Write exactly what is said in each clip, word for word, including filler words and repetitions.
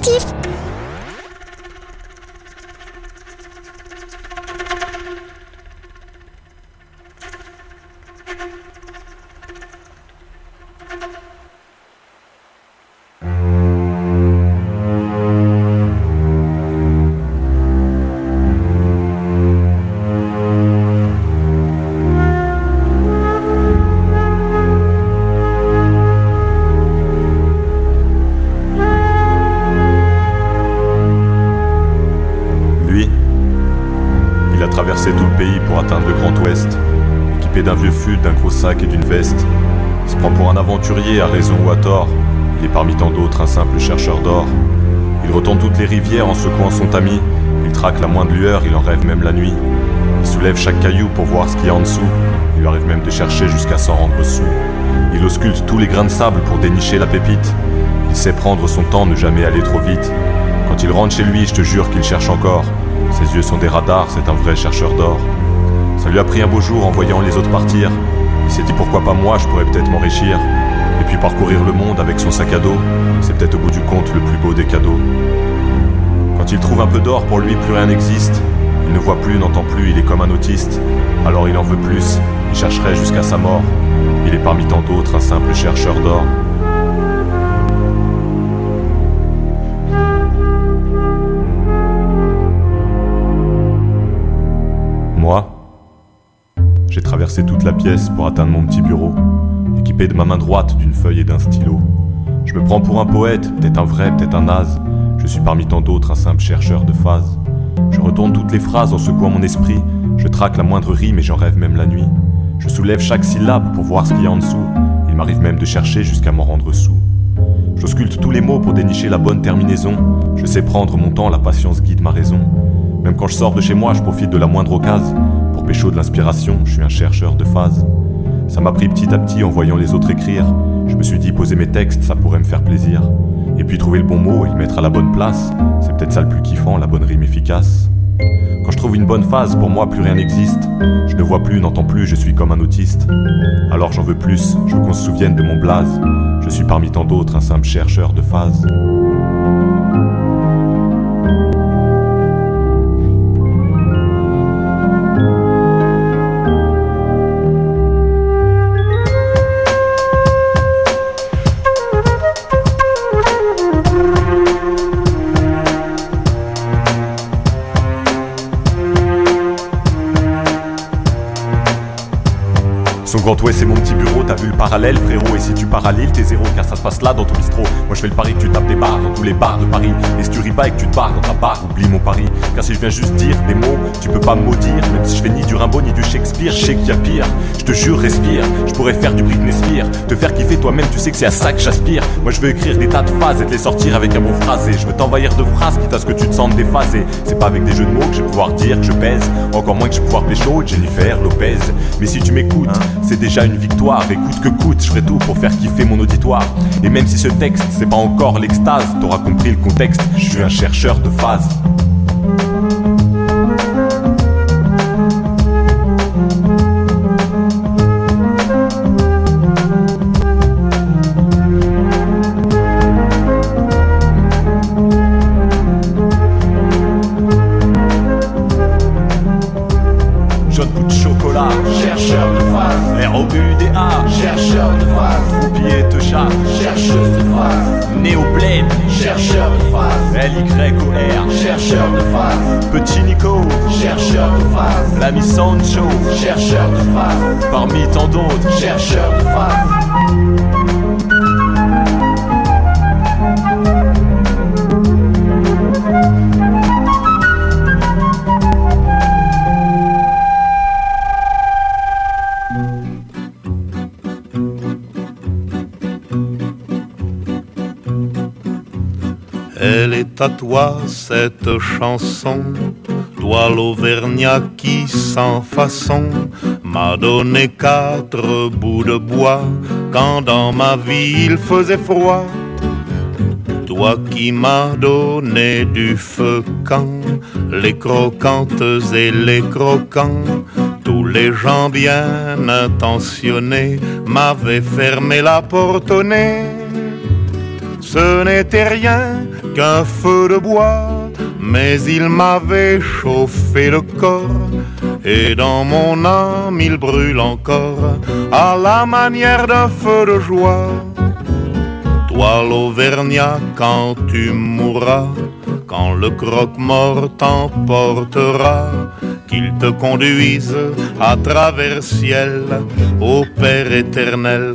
positif. Traverser tout le pays pour atteindre le Grand Ouest, équipé d'un vieux fut, d'un gros sac et d'une veste. Il se prend pour un aventurier à raison ou à tort. Il est parmi tant d'autres un simple chercheur d'or. Il retourne toutes les rivières en secouant son tamis. Il traque la moindre lueur, il en rêve même la nuit. Il soulève chaque caillou pour voir ce qu'il y a en dessous. Il lui arrive même de chercher jusqu'à s'en rendre sous. Il ausculte tous les grains de sable pour dénicher la pépite. Il sait prendre son temps, ne jamais aller trop vite. Quand il rentre chez lui, je te jure qu'il cherche encore. Ses yeux sont des radars, c'est un vrai chercheur d'or. Ça lui a pris un beau jour en voyant les autres partir. Il s'est dit pourquoi pas moi, je pourrais peut-être m'enrichir. Et puis parcourir le monde avec son sac à dos, c'est peut-être au bout du compte le plus beau des cadeaux. Quand il trouve un peu d'or, pour lui plus rien n'existe. Il ne voit plus, n'entend plus, il est comme un autiste. Alors il en veut plus, il chercherait jusqu'à sa mort. Il est parmi tant d'autres un simple chercheur d'or. Moi, j'ai traversé toute la pièce pour atteindre mon petit bureau, équipé de ma main droite d'une feuille et d'un stylo. Je me prends pour un poète, peut-être un vrai, peut-être un naze. Je suis parmi tant d'autres un simple chercheur de phases. Je retourne toutes les phrases en secouant mon esprit. Je traque la moindre rime et j'en rêve même la nuit. Je soulève chaque syllabe pour voir ce qu'il y a en dessous. Il m'arrive même de chercher jusqu'à m'en rendre soûl. J'ausculte tous les mots pour dénicher la bonne terminaison. Je sais prendre mon temps, la patience guide ma raison. Même quand je sors de chez moi, je profite de la moindre occasion. Pour pécho de l'inspiration, je suis un chercheur de phase. Ça m'a pris petit à petit en voyant les autres écrire. Je me suis dit poser mes textes, ça pourrait me faire plaisir. Et puis trouver le bon mot et le mettre à la bonne place. C'est peut-être ça le plus kiffant, la bonne rime efficace. Quand je trouve une bonne phase, pour moi plus rien n'existe. Je ne vois plus, n'entends plus, je suis comme un autiste. Alors j'en veux plus, je veux qu'on se souvienne de mon blaze. Je suis parmi tant d'autres un simple chercheur de phase. Son Grand Ouest c'est mon petit bureau, t'as vu le parallèle frérot. Et si tu pars à Lille t'es zéro car ça se passe là dans ton bistrot. Moi je fais le pari que tu tapes des barres dans tous les bars de Paris. Et si tu ris pas et que tu te barres dans ta barre, oublie mon pari. Car si je viens juste dire des mots, tu peux pas me maudire. Même si je fais ni du Rimbaud ni du Shakespeare, je sais qu'il y a pire. Je te jure respire, je pourrais faire du Britney Spears. Te faire kiffer toi-même, tu sais que c'est à ça que j'aspire. Moi je veux écrire des tas de phases et te les sortir avec un bon phrasé. Je veux t'envahir de phrases quitte à ce que tu te sentes déphasé. C'est pas avec des jeux de mots que je vais pouvoir dire que je pèse. Encore moins que je vais pouvoir pécho Jennifer Lopez. Mais si tu m'écoutes, c'est déjà une victoire. Et coûte que coûte, je ferai tout pour faire kiffer mon auditoire. Et même si ce texte, c'est pas encore l'extase, t'auras compris le contexte, je suis un chercheur de phase. Jaune bout de chocolat, chercheur de phase. R O U D A, chercheur de phase. Foupi et Techa, chercheuse de phase. Néo-Blade, chercheur de phase. L Y O R, chercheur de phase. Petit Nico, chercheur de phase. L'ami Sancho, chercheur de phase. Parmi tant d'autres, chercheur de phase. Elle est à toi cette chanson, toi l'Auvergnat qui sans façon m'a donné quatre bouts de bois quand dans ma vie il faisait froid. Toi qui m'as donné du feu quand les croquantes et les croquants, tous les gens bien intentionnés m'avaient fermé la porte au nez. Ce n'était rien qu'un feu de bois, mais il m'avait chauffé le corps, et dans mon âme il brûle encore, à la manière d'un feu de joie. Toi l'Auvergnat, quand tu mourras, quand le croque-mort t'emportera, qu'il te conduise à travers ciel au Père éternel.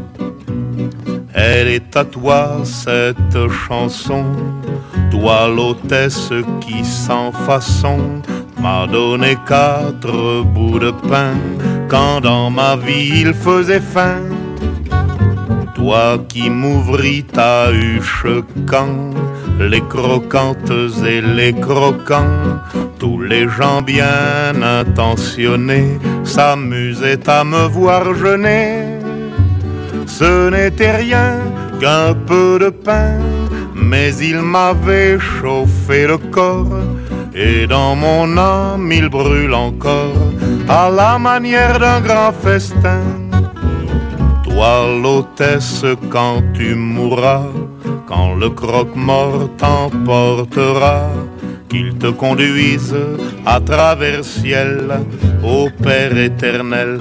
Elle est à toi cette chanson, toi l'hôtesse qui sans façon m'a donné quatre bouts de pain quand dans ma vie il faisait faim. Toi qui m'ouvris ta huche quand les croquantes et les croquants, tous les gens bien intentionnés s'amusaient à me voir jeûner. Ce n'était rien qu'un peu de pain, mais il m'avait chauffé le corps, et dans mon âme il brûle encore, à la manière d'un grand festin. Toi l'hôtesse, quand tu mourras, quand le croque-mort t'emportera, qu'il te conduise à travers ciel au Père éternel.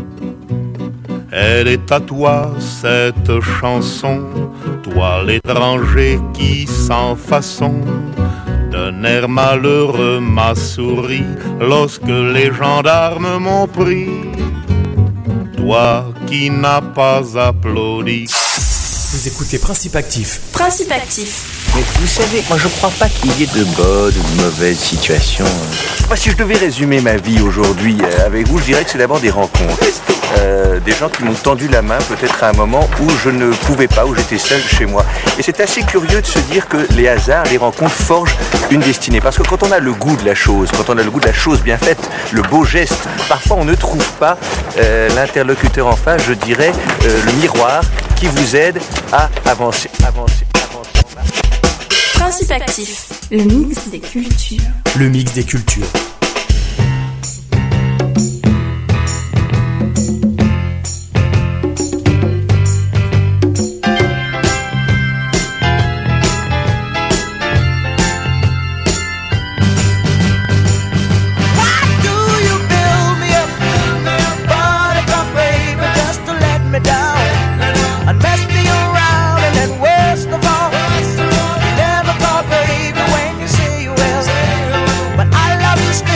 Elle est à toi cette chanson, toi l'étranger qui sans façon d'un air malheureux m'a souri lorsque les gendarmes m'ont pris. Toi qui n'as pas applaudi. Vous écoutez Principe Actif. Principe Actif. Mais vous savez, moi je crois pas qu'il y ait de bonnes ou de mauvaises situations. Moi, si je devais résumer ma vie aujourd'hui avec vous, je dirais que c'est d'abord des rencontres. Euh, des gens qui m'ont tendu la main peut-être à un moment où je ne pouvais pas, où j'étais seul chez moi. Et c'est assez curieux de se dire que les hasards, les rencontres forgent une destinée. Parce que quand on a le goût de la chose, quand on a le goût de la chose bien faite, le beau geste, parfois on ne trouve pas euh, l'interlocuteur en face, je dirais, euh, le miroir qui vous aide à avancer, avancer, avancer. Principe Actif, le mix des cultures. Le mix des cultures. Never thought, baby, when you say you will, but I love you still.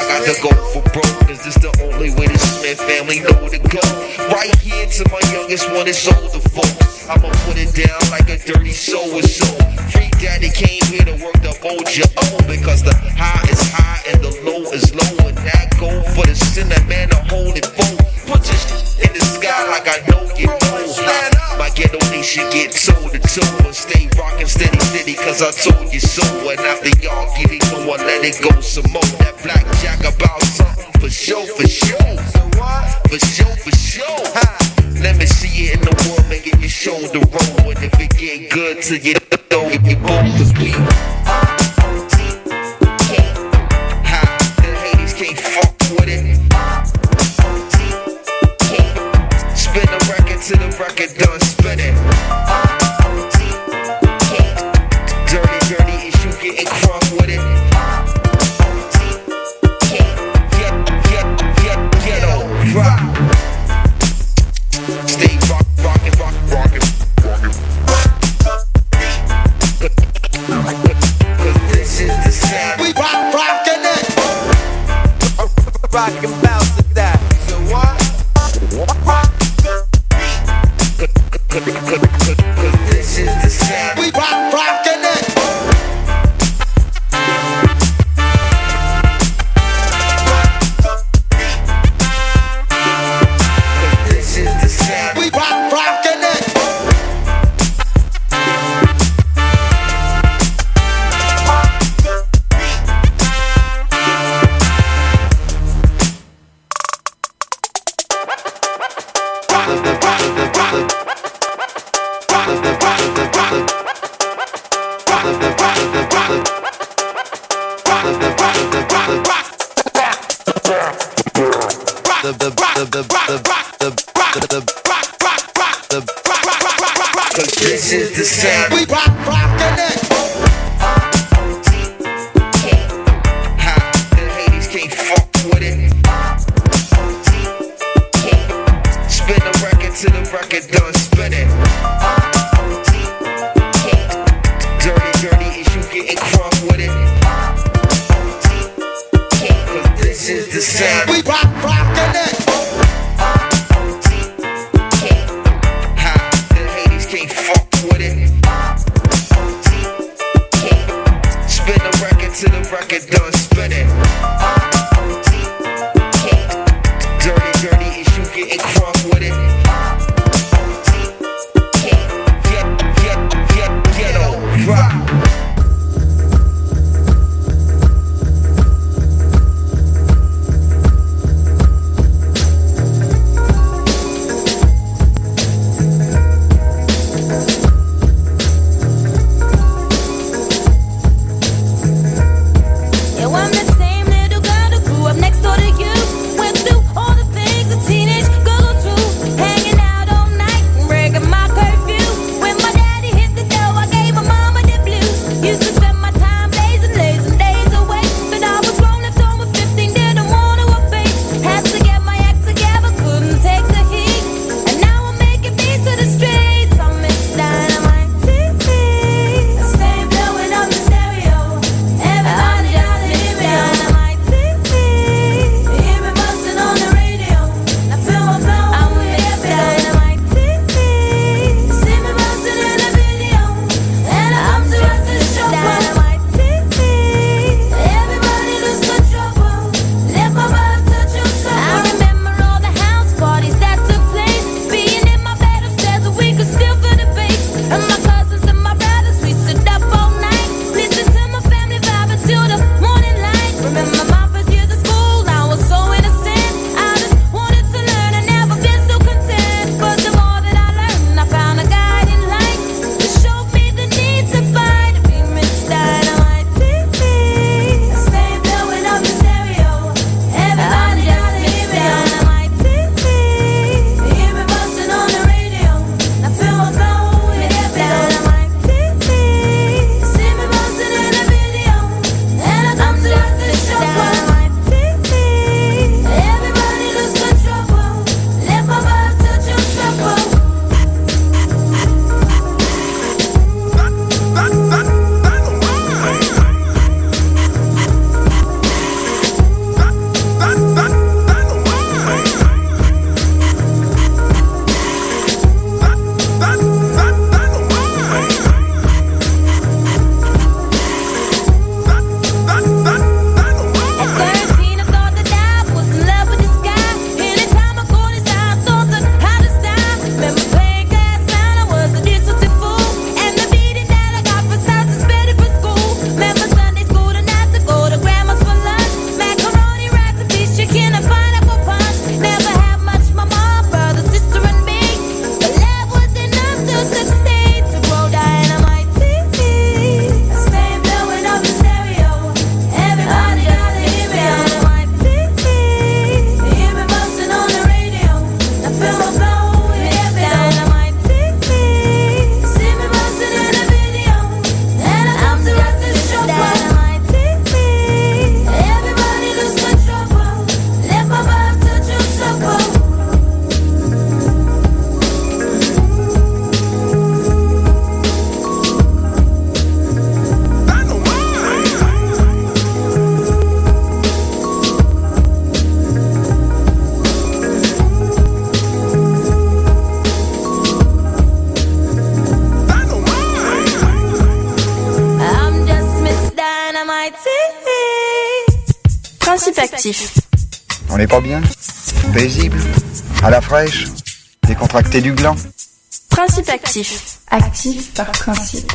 got to go for broke, cause this the only way the Smith family know to go. Right here to my youngest one is older folks. I'ma put it down like a dirty soul is soul. Free daddy came here to work the boat your own, because the high is high and the low is low. And that go for the sinner man to hold it full. Put your shit in the sky like I know you know. Nah, my ghetto nation get toe to toe and stay rockin' steady steady, cause I told you so. And after y'all give it go, I let it go some more. That blackjack about something for sure, for sure. For sure, for sure. Let me see it in the world, make it your shoulder roll. And if it get good to you, don't get me bold, cause we ha, the haters can't fuck with it. Spin the record till the record done spinning. Dirty, dirty issue getting crunk with it. Get, get, get, ghetto rock. Stay rock, rockin', rock, rockin', rockin'. Cause this is the sound. We rock, rockin' it. Rockin' bounce to that. So what? Cause this is the sound. We rock, rockin' it. We rock, rockin' it. The the the the the the cause this is the sound. We rock, rockin' it. Ha, the haters can't fuck with it. Spin the record till the record done spinning. Dirty, dirty issue getting crunk with it. Cause this is the sound. We rock, rockin' it. Can't fuck with it. Spin the record till the record done spinning. Dirty, dirty issue getting crunk with it. Get, get, get, ghetto rock. Actif. On n'est pas bien? Paisible? À la fraîche? Décontracté du gland? Principe actif. Actif par principe.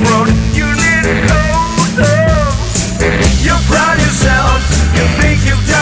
You're proud yourself, you think you've done